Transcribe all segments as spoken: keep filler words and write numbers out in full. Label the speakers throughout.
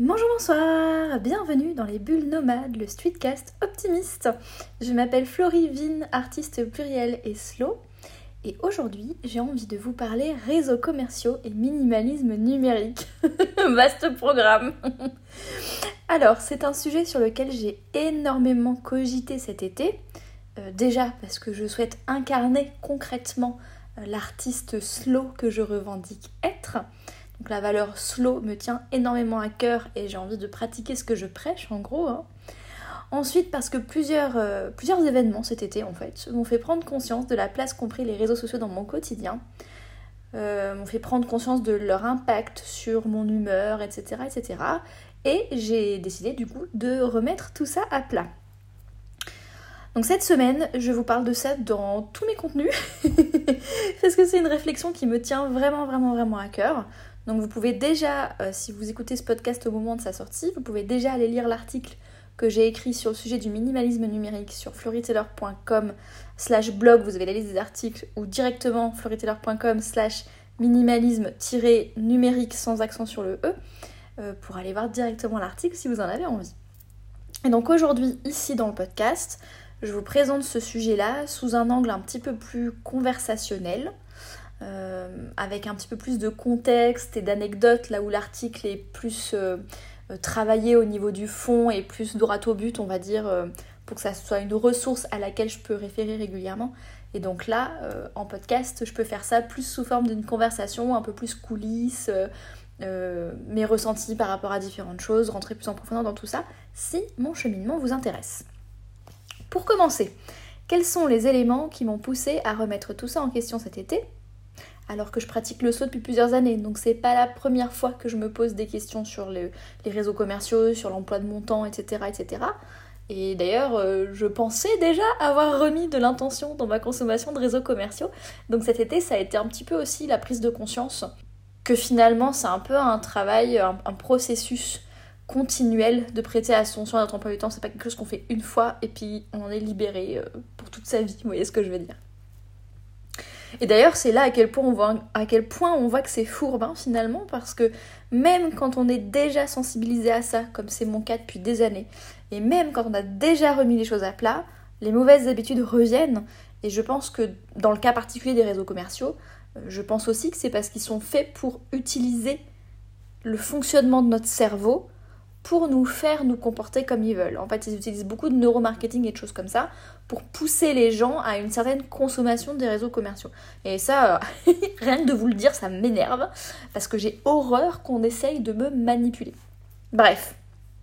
Speaker 1: Bonjour, bonsoir, bienvenue dans les Bulles Nomades, le streetcast optimiste. Je m'appelle Florie Vine, artiste pluriel et slow. Et aujourd'hui, j'ai envie de vous parler réseaux commerciaux et minimalisme numérique. Vaste programme. Alors, c'est un sujet sur lequel j'ai énormément cogité cet été. Euh, déjà parce que je souhaite incarner concrètement euh, l'artiste slow que je revendique être. Donc la valeur slow me tient énormément à cœur et j'ai envie de pratiquer ce que je prêche en gros. Hein. Ensuite parce que plusieurs, euh, plusieurs événements cet été en fait m'ont fait prendre conscience de la place qu'ont pris les réseaux sociaux dans mon quotidien, euh, m'ont fait prendre conscience de leur impact sur mon humeur, et cetera, et cetera. Et j'ai décidé du coup de remettre tout ça à plat. Donc cette semaine, je vous parle de ça dans tous mes contenus parce que c'est une réflexion qui me tient vraiment, vraiment, vraiment à cœur. Donc vous pouvez déjà, euh, si vous écoutez ce podcast au moment de sa sortie, vous pouvez déjà aller lire l'article que j'ai écrit sur le sujet du minimalisme numérique sur florytaylor point com slash blog, vous avez la liste des articles, ou directement florytaylor point com slash minimalisme-numérique sans accent sur le E, euh, pour aller voir directement l'article si vous en avez envie. Et donc aujourd'hui, ici dans le podcast, je vous présente ce sujet-là sous un angle un petit peu plus conversationnel, Euh, avec un petit peu plus de contexte et d'anecdotes, là où l'article est plus euh, euh, travaillé au niveau du fond et plus droit au but, on va dire, euh, pour que ça soit une ressource à laquelle je peux référer régulièrement. Et donc là, euh, en podcast, je peux faire ça plus sous forme d'une conversation, un peu plus coulisses, euh, euh, mes ressentis par rapport à différentes choses, rentrer plus en profondeur dans tout ça, si mon cheminement vous intéresse. Pour commencer, quels sont les éléments qui m'ont poussé à remettre tout ça en question cet été ? Alors que je pratique le saut depuis plusieurs années, donc c'est pas la première fois que je me pose des questions sur le, les réseaux commerciaux, sur l'emploi de mon temps, et cetera, et cetera. Et d'ailleurs, euh, je pensais déjà avoir remis de l'intention dans ma consommation de réseaux commerciaux, donc cet été, ça a été un petit peu aussi la prise de conscience que finalement, c'est un peu un travail, un, un processus continuel de prêter attention à notre emploi du temps. C'est pas quelque chose qu'on fait une fois et puis on en est libéré euh, pour toute sa vie, vous voyez ce que je veux dire. Et d'ailleurs, c'est là à quel point on voit, à quel point on voit que c'est fourbe, hein, finalement, parce que même quand on est déjà sensibilisé à ça, comme c'est mon cas depuis des années, et même quand on a déjà remis les choses à plat, les mauvaises habitudes reviennent. Et je pense que dans le cas particulier des réseaux commerciaux, je pense aussi que c'est parce qu'ils sont faits pour utiliser le fonctionnement de notre cerveau pour nous faire nous comporter comme ils veulent. En fait, ils utilisent beaucoup de neuromarketing et de choses comme ça pour pousser les gens à une certaine consommation des réseaux commerciaux. Et ça, euh, rien que de vous le dire, ça m'énerve, parce que j'ai horreur qu'on essaye de me manipuler. Bref.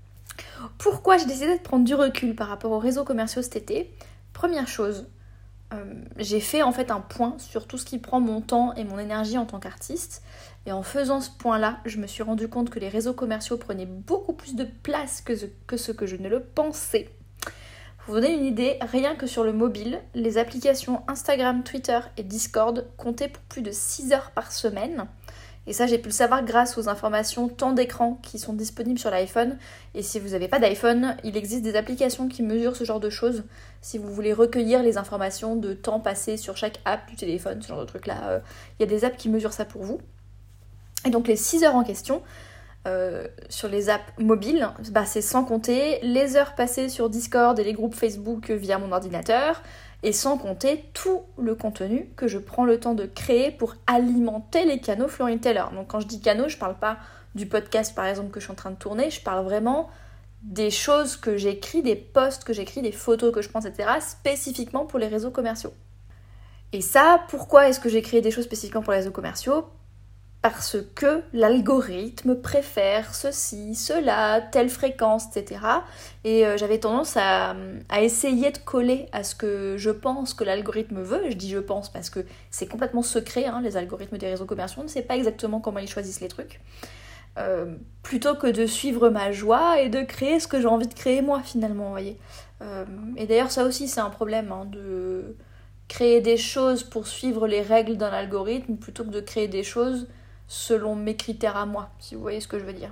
Speaker 1: Pourquoi j'ai décidé de prendre du recul par rapport aux réseaux commerciaux cet été ? Première chose, euh, j'ai fait en fait un point sur tout ce qui prend mon temps et mon énergie en tant qu'artiste. Et en faisant ce point-là, je me suis rendu compte que les réseaux commerciaux prenaient beaucoup plus de place que ce que, ce que je ne le pensais. Pour vous donner une idée, rien que sur le mobile, les applications Instagram, Twitter et Discord comptaient pour plus de six heures par semaine. Et ça, j'ai pu le savoir grâce aux informations temps d'écran qui sont disponibles sur l'iPhone. Et si vous n'avez pas d'iPhone, il existe des applications qui mesurent ce genre de choses. Si vous voulez recueillir les informations de temps passé sur chaque app du téléphone, ce genre de truc-là, euh, il y a des apps qui mesurent ça pour vous. Et donc les six heures en question, euh, sur les apps mobiles, bah, c'est sans compter les heures passées sur Discord et les groupes Facebook via mon ordinateur, et sans compter tout le contenu que je prends le temps de créer pour alimenter les canaux Florytaylor. Donc quand je dis canaux, je parle pas du podcast par exemple que je suis en train de tourner, je parle vraiment des choses que j'écris, des posts que j'écris, des photos que je prends, et cetera, spécifiquement pour les réseaux commerciaux. Et ça, pourquoi est-ce que j'ai créé des choses spécifiquement pour les réseaux commerciaux ? Parce que l'algorithme préfère ceci, cela, telle fréquence, et cetera. Et euh, j'avais tendance à, à essayer de coller à ce que je pense que l'algorithme veut. Je dis je pense parce que c'est complètement secret, hein, les algorithmes des réseaux commerciaux. On ne sait pas exactement comment ils choisissent les trucs. Euh, plutôt que de suivre ma joie et de créer ce que j'ai envie de créer moi, finalement, vous voyez. Euh, et d'ailleurs, ça aussi, c'est un problème, hein, de créer des choses pour suivre les règles d'un algorithme plutôt que de créer des choses selon mes critères à moi, si vous voyez ce que je veux dire.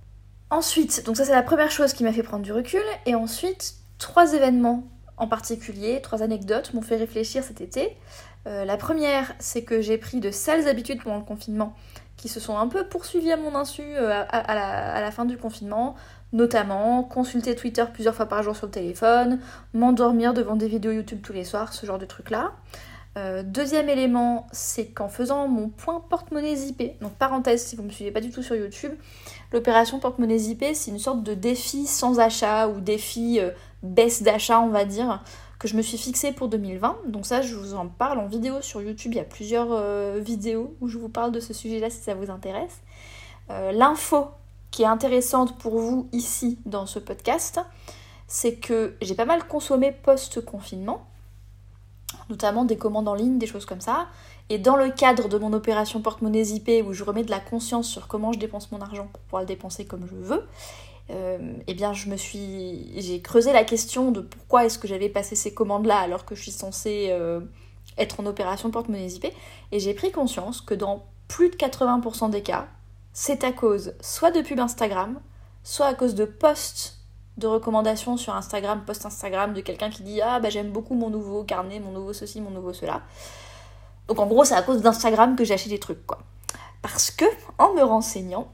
Speaker 1: Ensuite, donc ça c'est la première chose qui m'a fait prendre du recul, et ensuite, trois événements en particulier, trois anecdotes m'ont fait réfléchir cet été. Euh, la première, c'est que j'ai pris de sales habitudes pendant le confinement, qui se sont un peu poursuivis à mon insu euh, à, à, la, à la fin du confinement, notamment consulter Twitter plusieurs fois par jour sur le téléphone, m'endormir devant des vidéos YouTube tous les soirs, ce genre de trucs-là. Euh, deuxième élément, c'est qu'en faisant mon point porte-monnaie zippé, donc parenthèse si vous ne me suivez pas du tout sur YouTube, l'opération porte-monnaie zippé, c'est une sorte de défi sans achat ou défi euh, baisse d'achat, on va dire, que je me suis fixée pour deux mille vingt. Donc ça, je vous en parle en vidéo sur YouTube. Il y a plusieurs euh, vidéos où je vous parle de ce sujet-là si ça vous intéresse. Euh, l'info qui est intéressante pour vous ici dans ce podcast, c'est que j'ai pas mal consommé post-confinement, notamment des commandes en ligne, des choses comme ça. Et dans le cadre de mon opération porte-monnaie zippé, où je remets de la conscience sur comment je dépense mon argent pour pouvoir le dépenser comme je veux, Euh, eh bien je me suis j'ai creusé la question de pourquoi est-ce que j'avais passé ces commandes là alors que je suis censée euh, être en opération porte-monnaie zippé, et j'ai pris conscience que dans plus de quatre-vingts pour cent des cas c'est à cause soit de pubs Instagram, soit à cause de posts de recommandations sur Instagram, post Instagram de quelqu'un qui dit ah bah j'aime beaucoup mon nouveau carnet, mon nouveau ceci, mon nouveau cela. Donc en gros c'est à cause d'Instagram que j'ai acheté des trucs quoi, parce que en me renseignant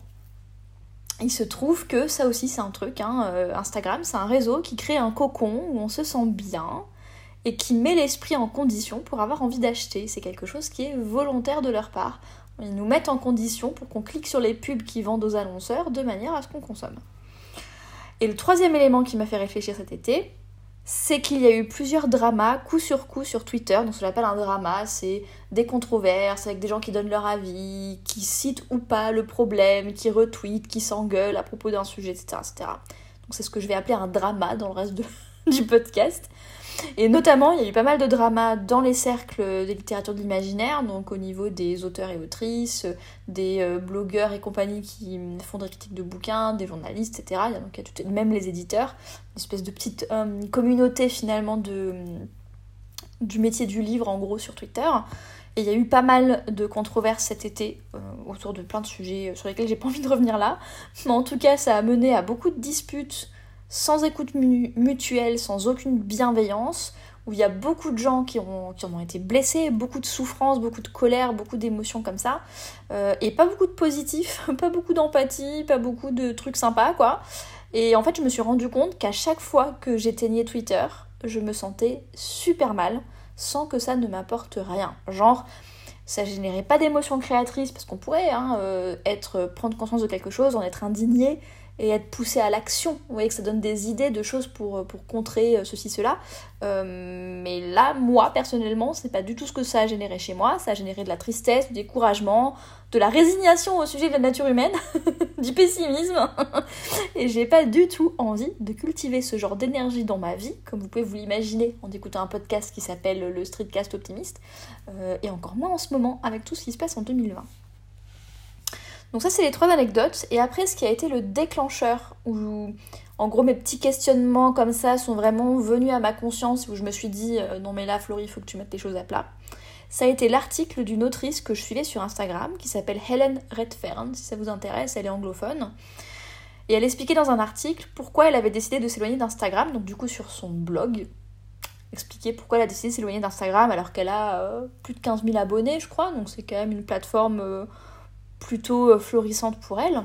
Speaker 1: il se trouve que ça aussi c'est un truc, hein, euh, Instagram c'est un réseau qui crée un cocon où on se sent bien et qui met l'esprit en condition pour avoir envie d'acheter. C'est quelque chose qui est volontaire de leur part. Ils nous mettent en condition pour qu'on clique sur les pubs qui vendent aux annonceurs de manière à ce qu'on consomme. Et le troisième élément qui m'a fait réfléchir cet été, c'est qu'il y a eu plusieurs dramas coup sur coup sur Twitter. Donc ce que j'appelle un drama, c'est des controverses avec des gens qui donnent leur avis, qui citent ou pas le problème, qui retweetent, qui s'engueulent à propos d'un sujet, et cetera, et cetera. Donc c'est ce que je vais appeler un drama dans le reste de, du podcast. Et notamment, il y a eu pas mal de dramas dans les cercles de littérature de l'imaginaire, donc au niveau des auteurs et autrices, des euh, blogueurs et compagnie qui font des critiques de bouquins, des journalistes, et cetera. Il y a donc il y a tout, même les éditeurs, une espèce de petite euh, communauté finalement de, du métier du livre en gros sur Twitter. Et il y a eu pas mal de controverses cet été euh, autour de plein de sujets sur lesquels j'ai pas envie de revenir là. Mais en tout cas, ça a mené à beaucoup de disputes sans écoute mutuelle, sans aucune bienveillance, où il y a beaucoup de gens qui, ont, qui en ont été blessés, beaucoup de souffrance, beaucoup de colère, beaucoup d'émotions comme ça, euh, et pas beaucoup de positifs, pas beaucoup d'empathie, pas beaucoup de trucs sympas, quoi. Et en fait, je me suis rendu compte qu'à chaque fois que j'éteignais Twitter, je me sentais super mal, sans que ça ne m'apporte rien. Genre, ça générait pas d'émotions créatrices, parce qu'on pourrait hein, euh, être, prendre conscience de quelque chose, en être indigné, et être poussé à l'action. Vous voyez que ça donne des idées de choses pour, pour contrer ceci, cela. Euh, mais là, moi, personnellement, c'est pas du tout ce que ça a généré chez moi. Ça a généré de la tristesse, du découragement, de la résignation au sujet de la nature humaine, du pessimisme. Et j'ai pas du tout envie de cultiver ce genre d'énergie dans ma vie, comme vous pouvez vous l'imaginer en écoutant un podcast qui s'appelle le Streetcast Optimiste, euh, et encore moins en ce moment, avec tout ce qui se passe en deux mille vingt. Donc ça c'est les trois anecdotes, et après ce qui a été le déclencheur, où en gros mes petits questionnements comme ça sont vraiment venus à ma conscience, où je me suis dit euh, non mais là Florie il faut que tu mettes les choses à plat, ça a été l'article d'une autrice que je suivais sur Instagram qui s'appelle Helen Redfern, si ça vous intéresse, elle est anglophone, et elle expliquait dans un article pourquoi elle avait décidé de s'éloigner d'Instagram, donc du coup sur son blog, expliquer pourquoi elle a décidé de s'éloigner d'Instagram alors qu'elle a euh, plus de quinze mille abonnés je crois, donc c'est quand même une plateforme euh, plutôt florissante pour elle.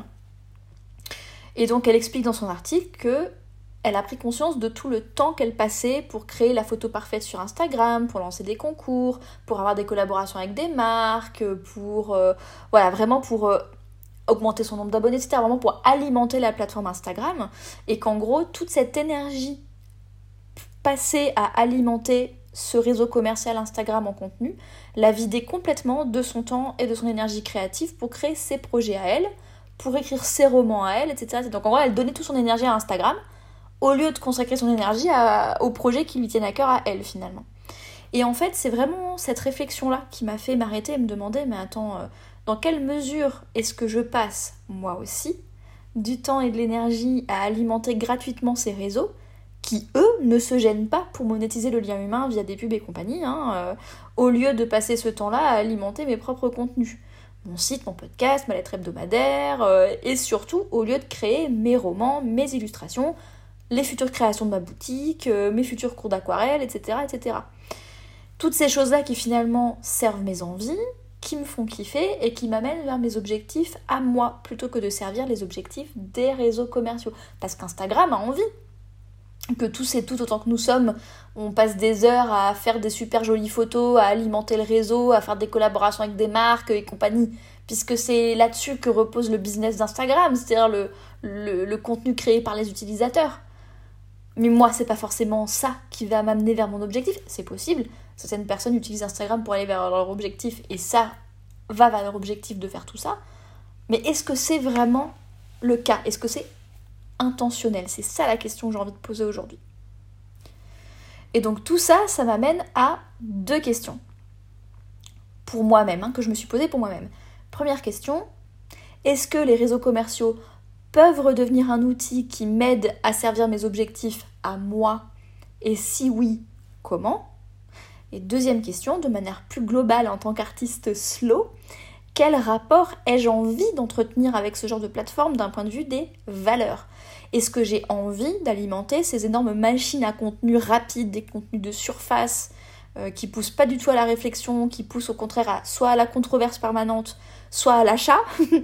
Speaker 1: Et donc elle explique dans son article que elle a pris conscience de tout le temps qu'elle passait pour créer la photo parfaite sur Instagram, pour lancer des concours, pour avoir des collaborations avec des marques, pour euh, voilà, vraiment pour euh, augmenter son nombre d'abonnés, et cetera. Vraiment pour alimenter la plateforme Instagram, et qu'en gros toute cette énergie passée à alimenter ce réseau commercial Instagram en contenu, la vider complètement de son temps et de son énergie créative pour créer ses projets à elle, pour écrire ses romans à elle, et cetera. Donc en gros, elle donnait toute son énergie à Instagram, au lieu de consacrer son énergie à, aux projets qui lui tiennent à cœur à elle, finalement. Et en fait, c'est vraiment cette réflexion-là qui m'a fait m'arrêter et me demander, mais attends, euh, dans quelle mesure est-ce que je passe, moi aussi, du temps et de l'énergie à alimenter gratuitement ces réseaux, qui, eux, ne se gênent pas pour monétiser le lien humain via des pubs et compagnie, hein, euh, au lieu de passer ce temps-là à alimenter mes propres contenus. Mon site, mon podcast, ma lettre hebdomadaire, euh, et surtout, au lieu de créer mes romans, mes illustrations, les futures créations de ma boutique, euh, mes futurs cours d'aquarelle, et cetera, et cetera. Toutes ces choses-là qui finalement servent mes envies, qui me font kiffer et qui m'amènent vers mes objectifs à moi, plutôt que de servir les objectifs des réseaux commerciaux. Parce qu'Instagram a envie que tous et toutes, autant que nous sommes, on passe des heures à faire des super jolies photos, à alimenter le réseau, à faire des collaborations avec des marques et compagnie, puisque c'est là-dessus que repose le business d'Instagram, c'est-à-dire le, le, le contenu créé par les utilisateurs. Mais moi, c'est pas forcément ça qui va m'amener vers mon objectif. C'est possible. Certaines personnes utilisent Instagram pour aller vers leur objectif et ça va vers leur objectif de faire tout ça. Mais est-ce que c'est vraiment le cas ? Est-ce que c'est intentionnel ? C'est ça la question que j'ai envie de poser aujourd'hui. Et donc tout ça, ça m'amène à deux questions. Pour moi-même, hein, que je me suis posée pour moi-même. Première question, est-ce que les réseaux commerciaux peuvent redevenir un outil qui m'aide à servir mes objectifs à moi ? Et si oui, comment ? Et deuxième question, de manière plus globale en tant qu'artiste slow, quel rapport ai-je envie d'entretenir avec ce genre de plateforme d'un point de vue des valeurs ? Est-ce que j'ai envie d'alimenter ces énormes machines à contenu rapide, des contenus de surface, euh, qui poussent pas du tout à la réflexion, qui poussent au contraire à, soit à la controverse permanente, soit à l'achat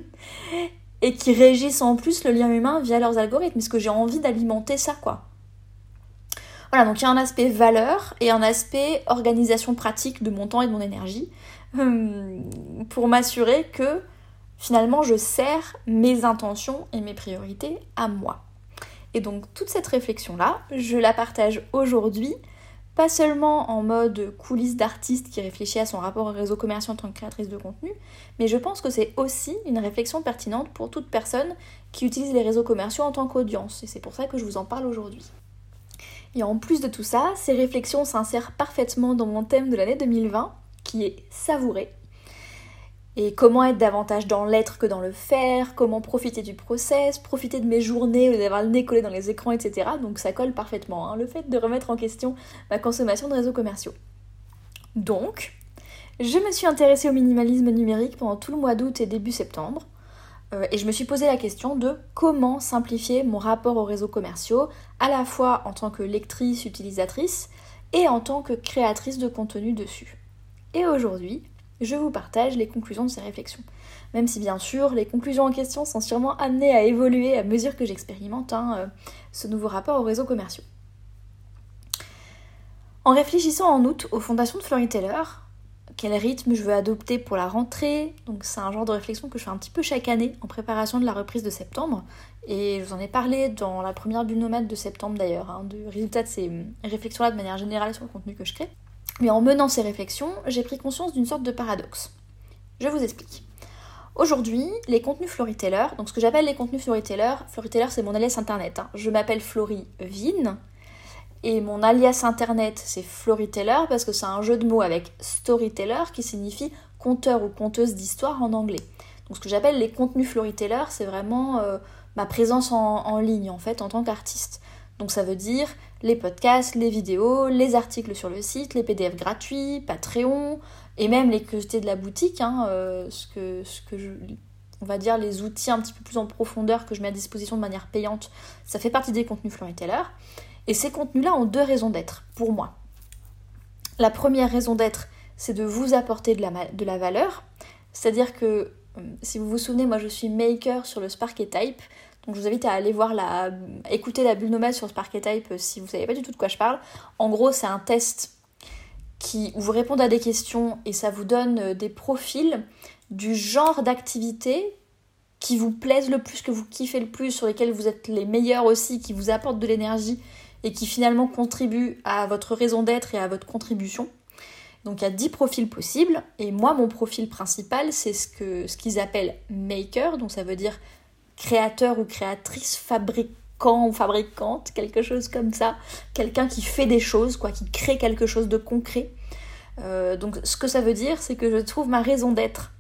Speaker 1: et qui régissent en plus le lien humain via leurs algorithmes. Est-ce que j'ai envie d'alimenter ça, quoi ? Voilà, donc il y a un aspect valeur et un aspect organisation pratique de mon temps et de mon énergie hum, pour m'assurer que finalement je sers mes intentions et mes priorités à moi. Et donc toute cette réflexion-là, je la partage aujourd'hui, pas seulement en mode coulisses d'artiste qui réfléchit à son rapport au réseau commercial en tant que créatrice de contenu, mais je pense que c'est aussi une réflexion pertinente pour toute personne qui utilise les réseaux commerciaux en tant qu'audience, et c'est pour ça que je vous en parle aujourd'hui. Et en plus de tout ça, ces réflexions s'insèrent parfaitement dans mon thème de l'année deux mille vingt, qui est savourer. Et comment être davantage dans l'être que dans le faire, comment profiter du process, profiter de mes journées au lieu d'avoir le nez collé dans les écrans, et cetera. Donc ça colle parfaitement, hein, le fait de remettre en question ma consommation de réseaux commerciaux. Donc, je me suis intéressée au minimalisme numérique pendant tout le mois d'août et début septembre, euh, et je me suis posé la question de comment simplifier mon rapport aux réseaux commerciaux, à la fois en tant que lectrice, utilisatrice, et en tant que créatrice de contenu dessus. Et aujourd'hui, je vous partage les conclusions de ces réflexions. Même si bien sûr, les conclusions en question sont sûrement amenées à évoluer à mesure que j'expérimente hein, euh, ce nouveau rapport aux réseaux commerciaux. En réfléchissant en août aux fondations de Floryteller, quel rythme je veux adopter pour la rentrée, donc c'est un genre de réflexion que je fais un petit peu chaque année en préparation de la reprise de septembre, et je vous en ai parlé dans la première bulle nomade de septembre d'ailleurs, hein, du résultat de ces réflexions-là de manière générale sur le contenu que je crée. Mais en menant ces réflexions, j'ai pris conscience d'une sorte de paradoxe. Je vous explique. Aujourd'hui, les contenus Floryteller, donc ce que j'appelle les contenus Floryteller, Floryteller c'est mon alias internet, hein. Je m'appelle Floryvine, et mon alias internet c'est Floryteller parce que c'est un jeu de mots avec storyteller qui signifie conteur ou conteuse d'histoire en anglais. Donc ce que j'appelle les contenus Floryteller, c'est vraiment euh, ma présence en, en ligne en fait en tant qu'artiste. Donc ça veut dire les podcasts, les vidéos, les articles sur le site, les P D F gratuits, Patreon, et même les curiosités de la boutique, hein, euh, ce que, ce que je, on va dire les outils un petit peu plus en profondeur que je mets à disposition de manière payante, ça fait partie des contenus Floryteller. Et ces contenus-là ont deux raisons d'être, pour moi. La première raison d'être, c'est de vous apporter de la, de la valeur, c'est-à-dire que, si vous vous souvenez, moi je suis maker sur le Sparketype. Donc je vous invite à aller voir la, écouter la bulle nomade sur Sparketype si vous ne savez pas du tout de quoi je parle. En gros, c'est un test qui, où vous répondez à des questions et ça vous donne des profils du genre d'activité qui vous plaisent le plus, que vous kiffez le plus, sur lesquels vous êtes les meilleurs aussi, qui vous apportent de l'énergie et qui finalement contribuent à votre raison d'être et à votre contribution. Donc il y a dix profils possibles et moi mon profil principal c'est ce, que, ce qu'ils appellent maker, donc ça veut dire créateur ou créatrice, fabricant ou fabricante, quelque chose comme ça, quelqu'un qui fait des choses, quoi, qui crée quelque chose de concret. Euh, donc ce que ça veut dire, c'est que je trouve ma raison d'être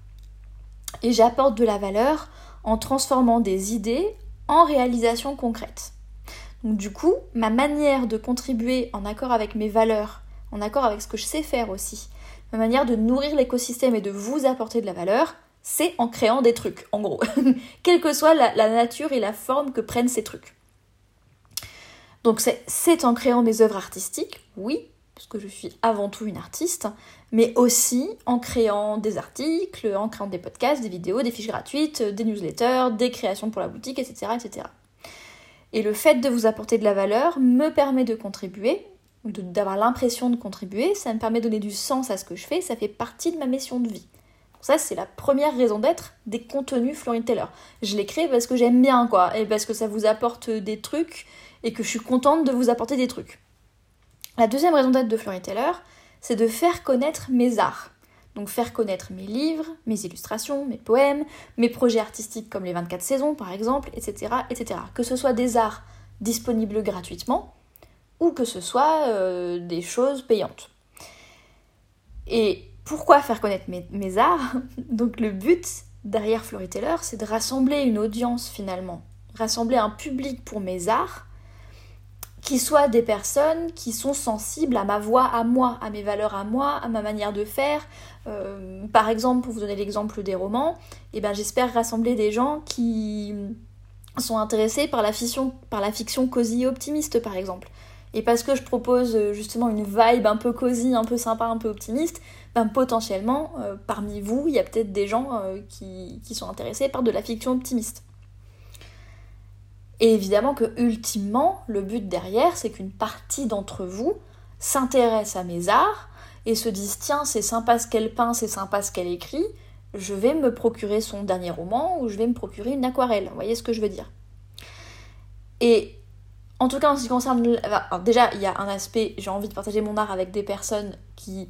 Speaker 1: et j'apporte de la valeur en transformant des idées en réalisations concrètes. Donc du coup, ma manière de contribuer en accord avec mes valeurs, en accord avec ce que je sais faire aussi, ma manière de nourrir l'écosystème et de vous apporter de la valeur, c'est en créant des trucs, en gros. Quelle que soit la, la nature et la forme que prennent ces trucs. Donc c'est, c'est en créant mes œuvres artistiques, oui, parce que je suis avant tout une artiste, mais aussi en créant des articles, en créant des podcasts, des vidéos, des fiches gratuites, des newsletters, des créations pour la boutique, et cetera, et cetera. Et le fait de vous apporter de la valeur me permet de contribuer, de, d'avoir l'impression de contribuer, ça me permet de donner du sens à ce que je fais, ça fait partie de ma mission de vie. Donc ça, c'est la première raison d'être des contenus Floryteller. Je les crée parce que j'aime bien, quoi, et parce que ça vous apporte des trucs, et que je suis contente de vous apporter des trucs. La deuxième raison d'être de Floryteller, c'est de faire connaître mes arts. Donc faire connaître mes livres, mes illustrations, mes poèmes, mes projets artistiques comme les vingt-quatre saisons par exemple, et cetera, et cetera. Que ce soit des arts disponibles gratuitement ou que ce soit euh, des choses payantes. Et pourquoi faire connaître mes, mes arts ? Donc le but derrière Floryteller, c'est de rassembler une audience finalement, rassembler un public pour mes arts, qui soient des personnes qui sont sensibles à ma voix, à moi, à mes valeurs à moi, à ma manière de faire. Euh, par exemple, pour vous donner l'exemple des romans, eh ben, j'espère rassembler des gens qui sont intéressés par la fiction, par la fiction cosy et optimiste, par exemple. Et parce que je propose justement une vibe un peu cosy, un peu sympa, un peu optimiste, ben, potentiellement, euh, parmi vous, il y a peut-être des gens euh, qui, qui sont intéressés par de la fiction optimiste. Et évidemment que, ultimement, le but derrière, c'est qu'une partie d'entre vous s'intéresse à mes arts et se disent « Tiens, c'est sympa ce qu'elle peint, c'est sympa ce qu'elle écrit, je vais me procurer son dernier roman ou je vais me procurer une aquarelle. » Vous voyez ce que je veux dire ? Et en tout cas, en ce qui concerne... Alors déjà, il y a un aspect, j'ai envie de partager mon art avec des personnes qui...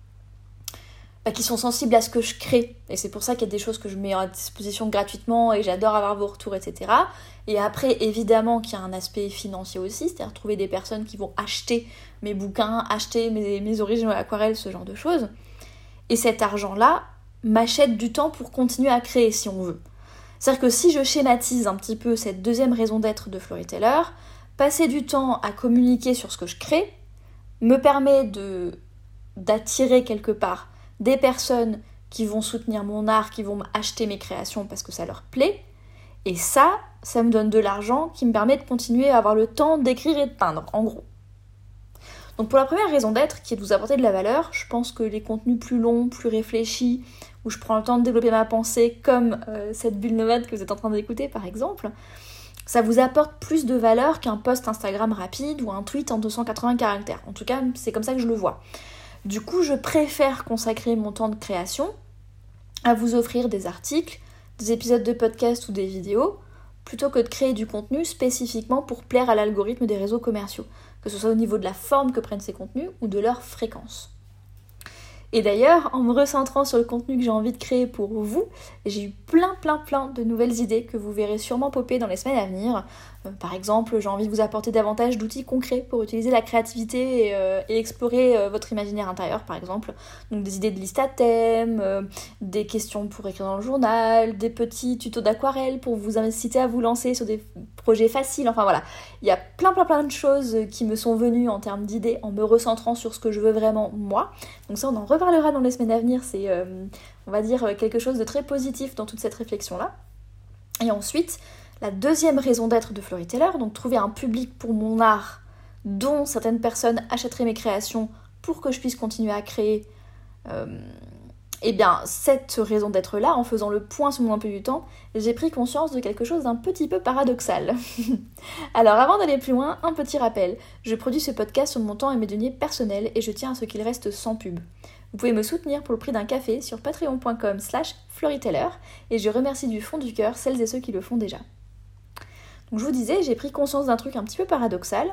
Speaker 1: Bah, qui sont sensibles à ce que je crée. Et c'est pour ça qu'il y a des choses que je mets à disposition gratuitement et j'adore avoir vos retours, et cetera. Et après, évidemment qu'il y a un aspect financier aussi, c'est-à-dire trouver des personnes qui vont acheter mes bouquins, acheter mes, mes originaux aquarelles, ce genre de choses. Et cet argent-là m'achète du temps pour continuer à créer, si on veut. C'est-à-dire que si je schématise un petit peu cette deuxième raison d'être de Floryteller, passer du temps à communiquer sur ce que je crée me permet de, d'attirer quelque part des personnes qui vont soutenir mon art, qui vont acheter mes créations parce que ça leur plaît. Et ça, ça me donne de l'argent qui me permet de continuer à avoir le temps d'écrire et de peindre, en gros. Donc pour la première raison d'être, qui est de vous apporter de la valeur, je pense que les contenus plus longs, plus réfléchis, où je prends le temps de développer ma pensée, comme euh, cette bulle nomade que vous êtes en train d'écouter par exemple, ça vous apporte plus de valeur qu'un post Instagram rapide ou un tweet en deux cent quatre-vingts caractères. En tout cas, c'est comme ça que je le vois. Du coup, je préfère consacrer mon temps de création à vous offrir des articles, des épisodes de podcast ou des vidéos, plutôt que de créer du contenu spécifiquement pour plaire à l'algorithme des réseaux commerciaux, que ce soit au niveau de la forme que prennent ces contenus ou de leur fréquence. Et d'ailleurs, en me recentrant sur le contenu que j'ai envie de créer pour vous, j'ai eu plein plein plein de nouvelles idées que vous verrez sûrement popper dans les semaines à venir. Euh, par exemple, j'ai envie de vous apporter davantage d'outils concrets pour utiliser la créativité et, euh, et explorer euh, votre imaginaire intérieur, par exemple. Donc des idées de liste à thème, euh, des questions pour écrire dans le journal, des petits tutos d'aquarelle pour vous inciter à vous lancer sur des projets faciles. Enfin voilà, il y a plein plein plein de choses qui me sont venues en termes d'idées en me recentrant sur ce que je veux vraiment moi. Donc ça, on en reparlera dans les semaines à venir. C'est, euh, on va dire, quelque chose de très positif dans toute cette réflexion-là. Et ensuite, la deuxième raison d'être de Floryteller, donc trouver un public pour mon art dont certaines personnes achèteraient mes créations pour que je puisse continuer à créer, euh, et bien cette raison d'être là, en faisant le point sur mon emploi du temps, j'ai pris conscience de quelque chose d'un petit peu paradoxal. Alors avant d'aller plus loin, un petit rappel. Je produis ce podcast sur mon temps et mes deniers personnels et je tiens à ce qu'il reste sans pub. Vous pouvez me soutenir pour le prix d'un café sur patreon point com slash floryteller et je remercie du fond du cœur celles et ceux qui le font déjà. Donc je vous disais, j'ai pris conscience d'un truc un petit peu paradoxal,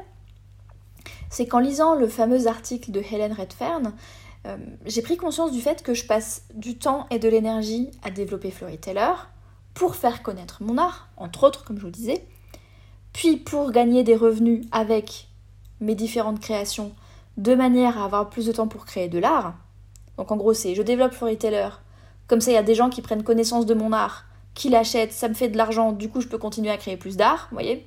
Speaker 1: c'est qu'en lisant le fameux article de Hélène Redfern, euh, j'ai pris conscience du fait que je passe du temps et de l'énergie à développer Floryteller pour faire connaître mon art, entre autres comme je vous le disais, puis pour gagner des revenus avec mes différentes créations de manière à avoir plus de temps pour créer de l'art. Donc en gros c'est je développe Floryteller, comme ça il y a des gens qui prennent connaissance de mon art, qui l'achètent, ça me fait de l'argent, du coup je peux continuer à créer plus d'art, vous voyez.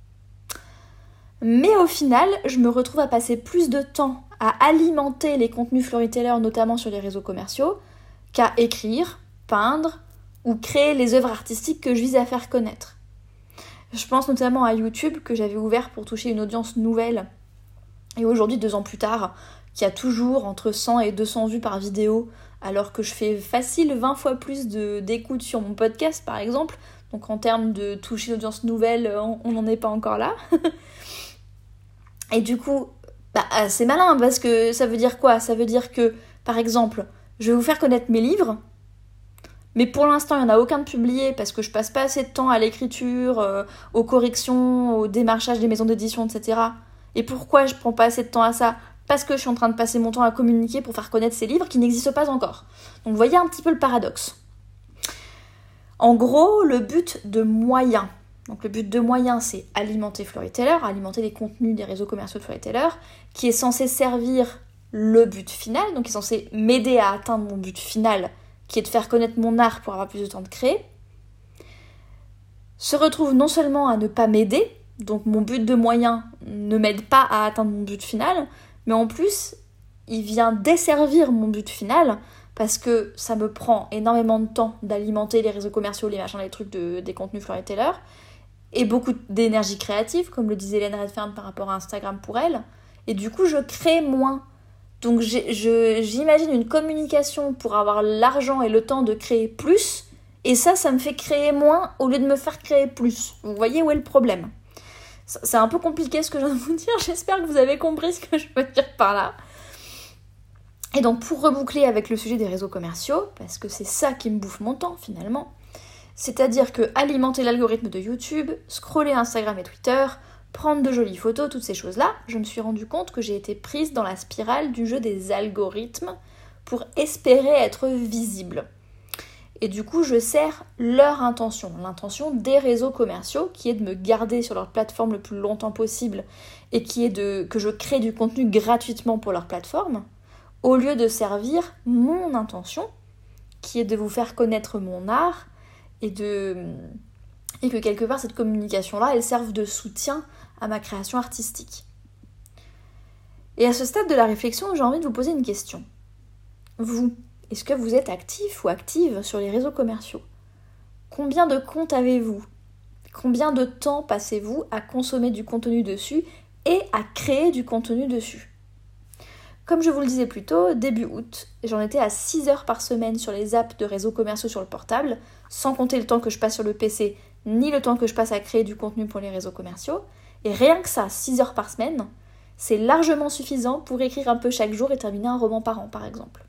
Speaker 1: Mais au final, je me retrouve à passer plus de temps à alimenter les contenus Floryteller, notamment sur les réseaux commerciaux, qu'à écrire, peindre ou créer les œuvres artistiques que je vise à faire connaître. Je pense notamment à YouTube que j'avais ouvert pour toucher une audience nouvelle, et aujourd'hui, deux ans plus tard, qui a toujours entre cent et deux cents vues par vidéo, alors que je fais facile vingt fois plus de, d'écoute sur mon podcast par exemple. Donc en termes de toucher une audience nouvelle, on n'en est pas encore là. Et du coup, bah, c'est malin parce que ça veut dire quoi ? Ça veut dire que, par exemple, je vais vous faire connaître mes livres, mais pour l'instant, il n'y en a aucun de publié parce que je passe pas assez de temps à l'écriture, euh, aux corrections, au démarchage des maisons d'édition, et cetera. Et pourquoi je prends pas assez de temps à ça ? Parce que je suis en train de passer mon temps à communiquer pour faire connaître ces livres qui n'existent pas encore. Donc vous voyez un petit peu le paradoxe. En gros, le but de moyen, donc le but de moyen, c'est alimenter Floryteller, alimenter les contenus des réseaux commerciaux de Floryteller, qui est censé servir le but final, donc qui est censé m'aider à atteindre mon but final, qui est de faire connaître mon art pour avoir plus de temps de créer, se retrouve non seulement à ne pas m'aider, donc mon but de moyen ne m'aide pas à atteindre mon but final, mais en plus, il vient desservir mon but final, parce que ça me prend énormément de temps d'alimenter les réseaux commerciaux, les machins, les trucs de, des contenus Floryteller, et beaucoup d'énergie créative, comme le disait Hélène Redfern par rapport à Instagram pour elle, et du coup, je crée moins. Donc j'ai, je, j'imagine une communication pour avoir l'argent et le temps de créer plus, et ça, ça me fait créer moins au lieu de me faire créer plus. Vous voyez où est le problème ? C'est un peu compliqué ce que je viens de vous dire, j'espère que vous avez compris ce que je veux dire par là. Et donc pour reboucler avec le sujet des réseaux commerciaux, parce que c'est ça qui me bouffe mon temps finalement, c'est-à-dire que alimenter l'algorithme de YouTube, scroller Instagram et Twitter, prendre de jolies photos, toutes ces choses-là, je me suis rendu compte que j'ai été prise dans la spirale du jeu des algorithmes pour espérer être visible. Et du coup, je sers leur intention, l'intention des réseaux commerciaux, qui est de me garder sur leur plateforme le plus longtemps possible et qui est de que je crée du contenu gratuitement pour leur plateforme, au lieu de servir mon intention, qui est de vous faire connaître mon art et, de... et que quelque part, cette communication-là, elle serve de soutien à ma création artistique. Et à ce stade de la réflexion, j'ai envie de vous poser une question. Vous, est-ce que vous êtes actif ou active sur les réseaux commerciaux ? Combien de comptes avez-vous ? Combien de temps passez-vous à consommer du contenu dessus et à créer du contenu dessus ? Comme je vous le disais plus tôt, début août, j'en étais à six heures par semaine sur les apps de réseaux commerciaux sur le portable, sans compter le temps que je passe sur le P C, ni le temps que je passe à créer du contenu pour les réseaux commerciaux. Et rien que ça, six heures par semaine, c'est largement suffisant pour écrire un peu chaque jour et terminer un roman par an, par exemple.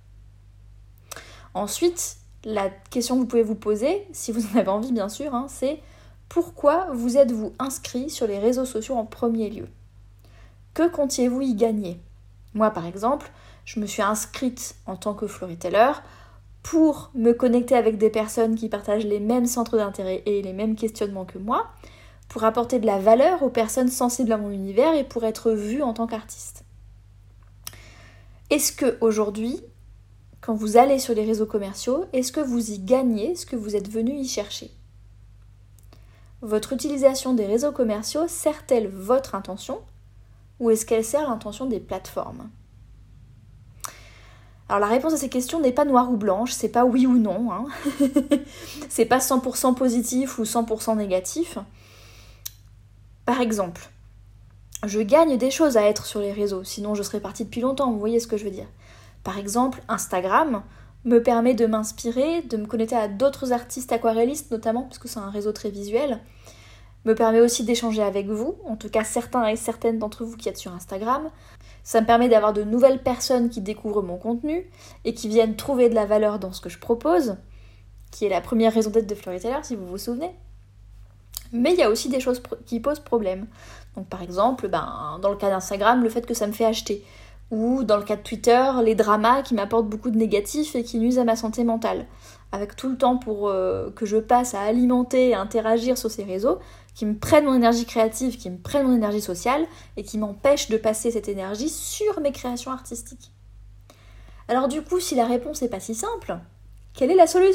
Speaker 1: Ensuite, la question que vous pouvez vous poser, si vous en avez envie bien sûr, hein, c'est pourquoi vous êtes-vous inscrit sur les réseaux sociaux en premier lieu ? Que comptiez-vous y gagner ? Moi, par exemple, je me suis inscrite en tant que Floryteller pour me connecter avec des personnes qui partagent les mêmes centres d'intérêt et les mêmes questionnements que moi, pour apporter de la valeur aux personnes sensibles à mon univers et pour être vue en tant qu'artiste. Est-ce que aujourd'hui, quand vous allez sur les réseaux commerciaux, est-ce que vous y gagnez ce que vous êtes venu y chercher ? Votre utilisation des réseaux commerciaux sert-elle votre intention ou est-ce qu'elle sert l'intention des plateformes ? Alors la réponse à ces questions n'est pas noire ou blanche, c'est pas oui ou non, hein. C'est pas cent pour cent positif ou cent pour cent négatif. Par exemple, je gagne des choses à être sur les réseaux, sinon je serais partie depuis longtemps, vous voyez ce que je veux dire. Par exemple, Instagram me permet de m'inspirer, de me connecter à d'autres artistes aquarellistes notamment, parce que c'est un réseau très visuel, me permet aussi d'échanger avec vous, en tout cas certains et certaines d'entre vous qui êtes sur Instagram. Ça me permet d'avoir de nouvelles personnes qui découvrent mon contenu et qui viennent trouver de la valeur dans ce que je propose, qui est la première raison d'être de Floryteller, si vous vous souvenez. Mais il y a aussi des choses qui posent problème. Donc par exemple, ben, dans le cas d'Instagram, le fait que ça me fait acheter. Ou dans le cas de Twitter, les dramas qui m'apportent beaucoup de négatifs et qui nuisent à ma santé mentale. Avec tout le temps pour euh, que je passe à alimenter et à interagir sur ces réseaux, qui me prennent mon énergie créative, qui me prennent mon énergie sociale, et qui m'empêchent de passer cette énergie sur mes créations artistiques. Alors du coup, si la réponse n'est pas si simple, quelle est la solution ?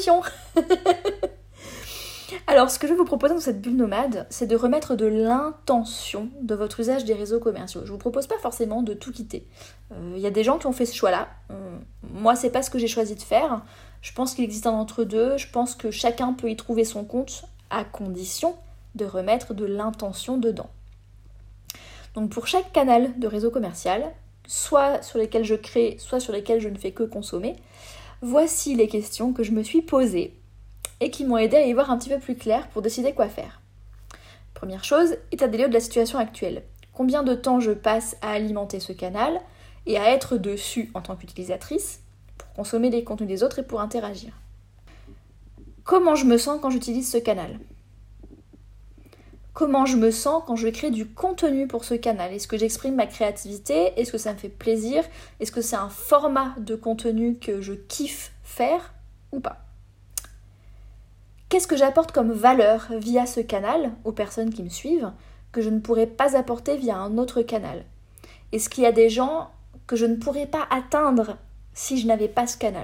Speaker 1: Alors, ce que je vais vous proposer dans cette bulle nomade, c'est de remettre de l'intention de votre usage des réseaux commerciaux. Je vous propose pas forcément de tout quitter. Il euh, y a des gens qui ont fait ce choix-là. Euh, moi, c'est pas ce que j'ai choisi de faire. Je pense qu'il existe un entre-deux. Je pense que chacun peut y trouver son compte, à condition de remettre de l'intention dedans. Donc, pour chaque canal de réseau commercial, soit sur lesquelles je crée, soit sur lesquelles je ne fais que consommer, voici les questions que je me suis posées et qui m'ont aidé à y voir un petit peu plus clair pour décider quoi faire. Première chose, état des lieux de la situation actuelle. Combien de temps je passe à alimenter ce canal et à être dessus en tant qu'utilisatrice pour consommer les contenus des autres et pour interagir. Comment je me sens quand j'utilise ce canal ? Comment je me sens quand je crée du contenu pour ce canal ? Est-ce que j'exprime ma créativité ? Est-ce que ça me fait plaisir ? Est-ce que c'est un format de contenu que je kiffe faire ou pas ? Qu'est-ce que j'apporte comme valeur via ce canal aux personnes qui me suivent que je ne pourrais pas apporter via un autre canal ? Est-ce qu'il y a des gens que je ne pourrais pas atteindre si je n'avais pas ce canal ?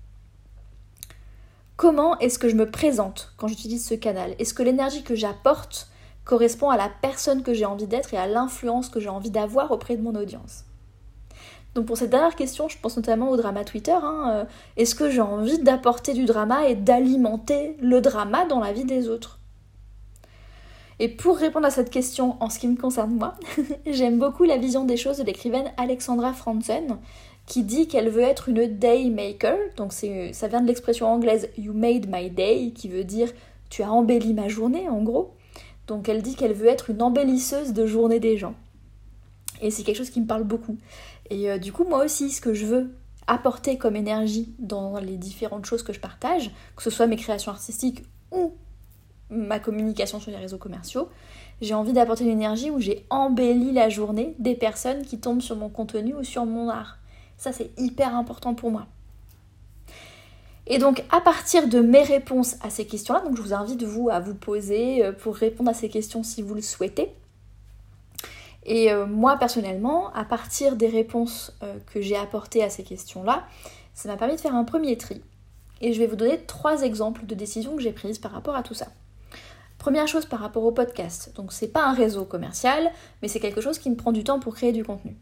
Speaker 1: Comment est-ce que je me présente quand j'utilise ce canal ? Est-ce que l'énergie que j'apporte correspond à la personne que j'ai envie d'être et à l'influence que j'ai envie d'avoir auprès de mon audience ? Donc pour cette dernière question, je pense notamment au drama Twitter. Hein. Est-ce que j'ai envie d'apporter du drama et d'alimenter le drama dans la vie des autres ? Et pour répondre à cette question en ce qui me concerne moi, j'aime beaucoup la vision des choses de l'écrivaine Alexandra Franzen, qui dit qu'elle veut être une day maker, donc c'est, ça vient de l'expression anglaise « you made my day », qui veut dire « tu as embelli ma journée » en gros. Donc elle dit qu'elle veut être une embellisseuse de journée des gens. Et c'est quelque chose qui me parle beaucoup. Et euh, du coup, moi aussi, ce que je veux apporter comme énergie dans les différentes choses que je partage, que ce soit mes créations artistiques ou ma communication sur les réseaux commerciaux, j'ai envie d'apporter une énergie où j'ai embelli la journée des personnes qui tombent sur mon contenu ou sur mon art. Ça, c'est hyper important pour moi. Et donc, à partir de mes réponses à ces questions-là, donc je vous invite vous à vous poser pour répondre à ces questions si vous le souhaitez. Et euh, moi, personnellement, à partir des réponses euh, que j'ai apportées à ces questions-là, ça m'a permis de faire un premier tri. Et je vais vous donner trois exemples de décisions que j'ai prises par rapport à tout ça. Première chose par rapport au podcast. Donc, c'est pas un réseau commercial, mais c'est quelque chose qui me prend du temps pour créer du contenu.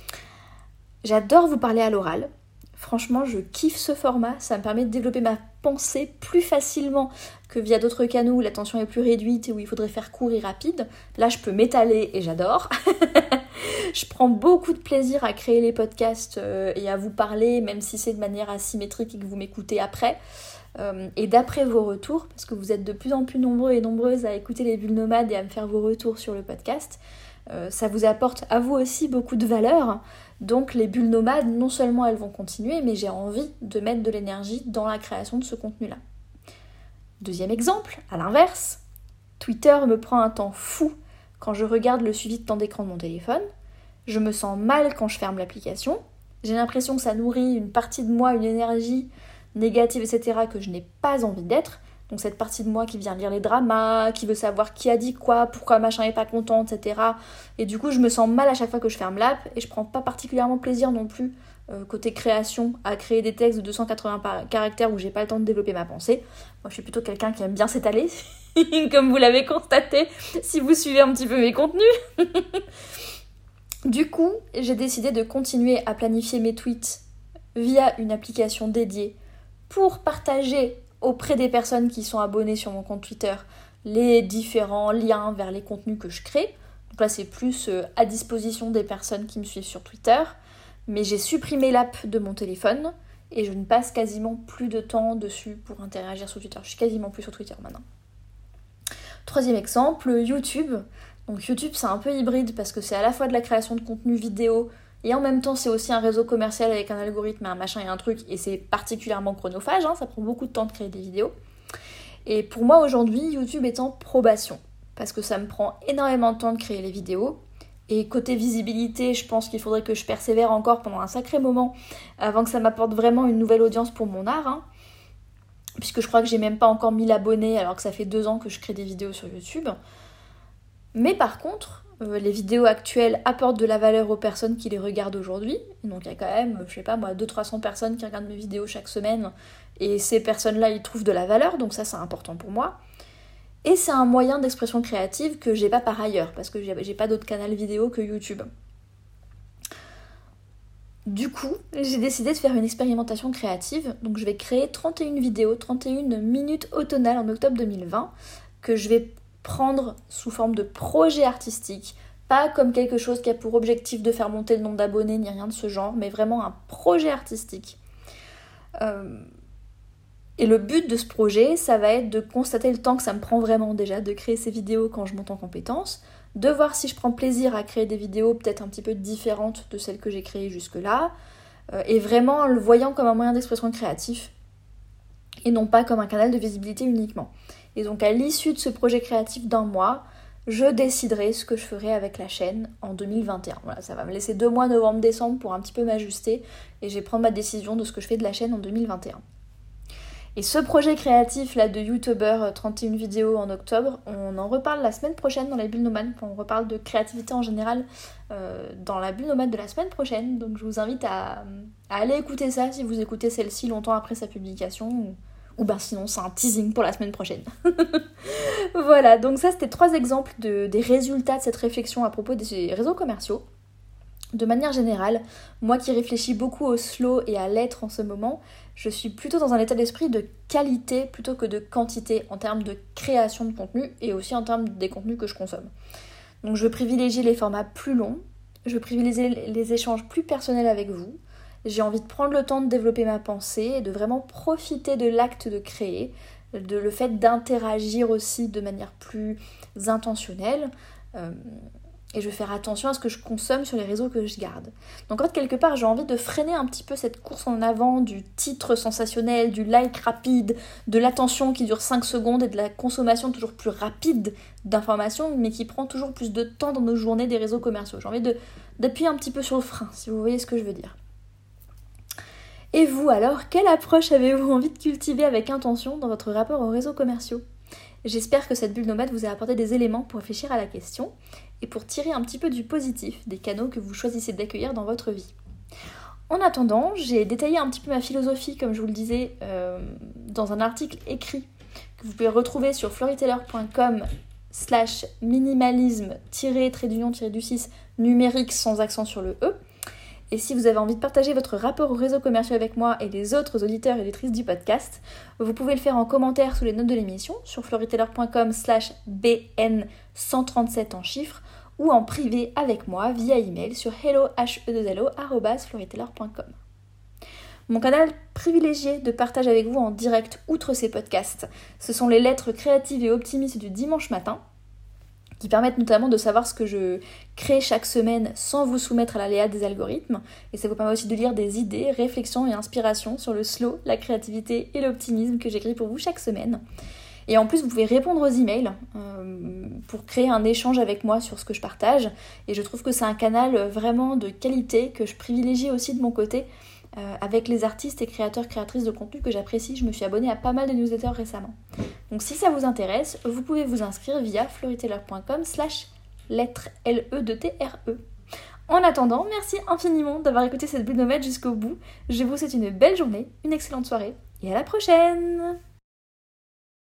Speaker 1: J'adore vous parler à l'oral. Franchement, je kiffe ce format. Ça me permet de développer ma pensée plus facilement que via d'autres canaux où l'attention est plus réduite et où il faudrait faire court et rapide. Là, je peux m'étaler et j'adore. Je prends beaucoup de plaisir à créer les podcasts euh, et à vous parler, même si c'est de manière asymétrique et que vous m'écoutez après. Euh, et d'après vos retours, parce que vous êtes de plus en plus nombreux et nombreuses à écouter les bulles nomades et à me faire vos retours sur le podcast, euh, ça vous apporte à vous aussi beaucoup de valeur. Donc les bulles nomades, non seulement elles vont continuer, mais j'ai envie de mettre de l'énergie dans la création de ce contenu-là. Deuxième exemple, à l'inverse, Twitter me prend un temps fou quand je regarde le suivi de temps d'écran de mon téléphone. Je me sens mal quand je ferme l'application. J'ai l'impression que ça nourrit une partie de moi, une énergie négative, et cetera, que je n'ai pas envie d'être. Donc cette partie de moi qui vient lire les dramas, qui veut savoir qui a dit quoi, pourquoi machin est pas content, et cetera. Et du coup, je me sens mal à chaque fois que je ferme l'app et je prends pas particulièrement plaisir non plus, euh, côté création, à créer des textes de deux cent quatre-vingts par- caractères où j'ai pas le temps de développer ma pensée. Moi, je suis plutôt quelqu'un qui aime bien s'étaler, comme vous l'avez constaté si vous suivez un petit peu mes contenus. Du coup, j'ai décidé de continuer à planifier mes tweets via une application dédiée pour partager auprès des personnes qui sont abonnées sur mon compte Twitter les différents liens vers les contenus que je crée. Donc là, c'est plus à disposition des personnes qui me suivent sur Twitter. Mais j'ai supprimé l'app de mon téléphone et je ne passe quasiment plus de temps dessus pour interagir sur Twitter. Je suis quasiment plus sur Twitter maintenant. Troisième exemple, YouTube. Donc YouTube, c'est un peu hybride parce que c'est à la fois de la création de contenu vidéo et en même temps, c'est aussi un réseau commercial avec un algorithme, un machin et un truc, et c'est particulièrement chronophage, hein, ça prend beaucoup de temps de créer des vidéos. Et pour moi, aujourd'hui, YouTube est en probation, parce que ça me prend énormément de temps de créer les vidéos, et côté visibilité, je pense qu'il faudrait que je persévère encore pendant un sacré moment, avant que ça m'apporte vraiment une nouvelle audience pour mon art, hein, puisque je crois que j'ai même pas encore mille abonnés, alors que ça fait deux ans que je crée des vidéos sur YouTube. Mais par contre, Euh, les vidéos actuelles apportent de la valeur aux personnes qui les regardent aujourd'hui. Donc il y a quand même, je sais pas moi, deux cents à trois cents personnes qui regardent mes vidéos chaque semaine. Et ces personnes-là, ils trouvent de la valeur, donc ça c'est important pour moi. Et c'est un moyen d'expression créative que j'ai pas par ailleurs, parce que j'ai, j'ai pas d'autre canal vidéo que YouTube. Du coup, j'ai décidé de faire une expérimentation créative. Donc je vais créer trente et une vidéos, trente et une minutes automnales en octobre deux mille vingt, que je vais prendre sous forme de projet artistique Pas comme quelque chose qui a pour objectif de faire monter le nombre d'abonnés ni rien de ce genre, mais vraiment un projet artistique. Euh... Et le but de ce projet, ça va être de constater le temps que ça me prend vraiment déjà de créer ces vidéos quand je monte en compétences, de voir si je prends plaisir à créer des vidéos peut-être un petit peu différentes de celles que j'ai créées jusque-là, euh, et vraiment en le voyant comme un moyen d'expression créatif, et non pas comme un canal de visibilité uniquement. Et donc à l'issue de ce projet créatif d'un mois, je déciderai ce que je ferai avec la chaîne en deux mille vingt et un. Voilà, ça va me laisser deux mois, novembre-décembre, pour un petit peu m'ajuster, et je vais prendre ma décision de ce que je fais de la chaîne en deux mille vingt et un. Et ce projet créatif là de youtubeur, trente et une vidéos en octobre, on en reparle la semaine prochaine dans la bulle nomade. On reparle de créativité en général euh, dans la bulle nomade de la semaine prochaine. Donc je vous invite à, à aller écouter ça si vous écoutez celle-ci longtemps après sa publication. Ou, ou ben sinon c'est un teasing pour la semaine prochaine. Voilà, donc ça c'était trois exemples de, des résultats de cette réflexion à propos des réseaux commerciaux. De manière générale, moi qui réfléchis beaucoup au slow et à l'être en ce moment, je suis plutôt dans un état d'esprit de qualité plutôt que de quantité en termes de création de contenu et aussi en termes des contenus que je consomme. Donc je veux privilégier les formats plus longs, je veux privilégier les échanges plus personnels avec vous, j'ai envie de prendre le temps de développer ma pensée et de vraiment profiter de l'acte de créer, de le fait d'interagir aussi de manière plus intentionnelle. Euh, Et je vais faire attention à ce que je consomme sur les réseaux que je garde. Donc en fait, quelque part, j'ai envie de freiner un petit peu cette course en avant du titre sensationnel, du like rapide, de l'attention qui dure cinq secondes et de la consommation toujours plus rapide d'informations, mais qui prend toujours plus de temps dans nos journées des réseaux commerciaux. J'ai envie de, d'appuyer un petit peu sur le frein, si vous voyez ce que je veux dire. Et vous alors, quelle approche avez-vous envie de cultiver avec intention dans votre rapport aux réseaux commerciaux ? J'espère que cette bulle nomade vous a apporté des éléments pour réfléchir à la question et pour tirer un petit peu du positif des canaux que vous choisissez d'accueillir dans votre vie. En attendant, j'ai détaillé un petit peu ma philosophie, comme je vous le disais, euh, dans un article écrit que vous pouvez retrouver sur floriteller.com slash minimalisme trait d'union du six numérique sans accent sur le E. Et si vous avez envie de partager votre rapport aux réseaux commerciaux avec moi et les autres auditeurs et auditrices du podcast, vous pouvez le faire en commentaire sous les notes de l'émission sur floriteller.com slash bn cent trente-sept en chiffres ou en privé avec moi via email sur hello arobase floriteller point com. Mon canal privilégié de partage avec vous en direct outre ces podcasts, ce sont les lettres créatives et optimistes du dimanche matin, qui permettent notamment de savoir ce que je crée chaque semaine sans vous soumettre à l'aléa des algorithmes. Et ça vous permet aussi de lire des idées, réflexions et inspirations sur le slow, la créativité et l'optimisme que j'écris pour vous chaque semaine. Et en plus, vous pouvez répondre aux emails euh, pour créer un échange avec moi sur ce que je partage. Et je trouve que c'est un canal vraiment de qualité que je privilégie aussi de mon côté euh, avec les artistes et créateurs, créatrices de contenu que j'apprécie. Je me suis abonnée à pas mal de newsletters récemment. Donc si ça vous intéresse, vous pouvez vous inscrire via floriteller.com slash lettre L E D T R E. En attendant, merci infiniment d'avoir écouté cette bulle nomade jusqu'au bout. Je vous souhaite une belle journée, une excellente soirée et à la prochaine!